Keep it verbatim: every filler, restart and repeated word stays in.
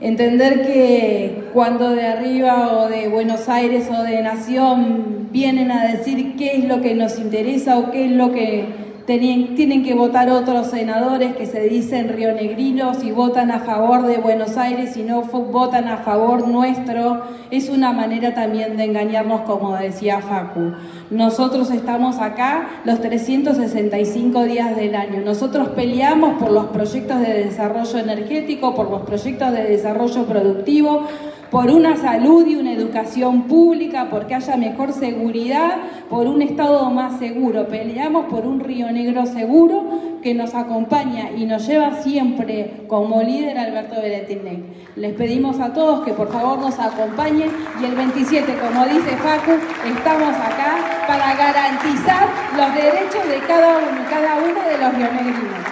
Entender que cuando de arriba o de Buenos Aires o de Nación vienen a decir qué es lo que nos interesa o qué es lo que tenían, tienen que votar otros senadores que se dicen rionegrinos y votan a favor de Buenos Aires y no votan a favor nuestro, es una manera también de engañarnos, como decía Facu. Nosotros estamos acá los trescientos sesenta y cinco días del año. Nosotros peleamos por los proyectos de desarrollo energético, por los proyectos de desarrollo productivo, por una salud y una educación pública, porque haya mejor seguridad, por un Estado más seguro. Peleamos por un Río Negro seguro que nos acompaña y nos lleva siempre como líder Alberto Beretilnec. Les pedimos a todos que por favor nos acompañen y el veintisiete, como dice Facu, estamos acá para garantizar los derechos de cada uno, cada uno de los rionegrinos.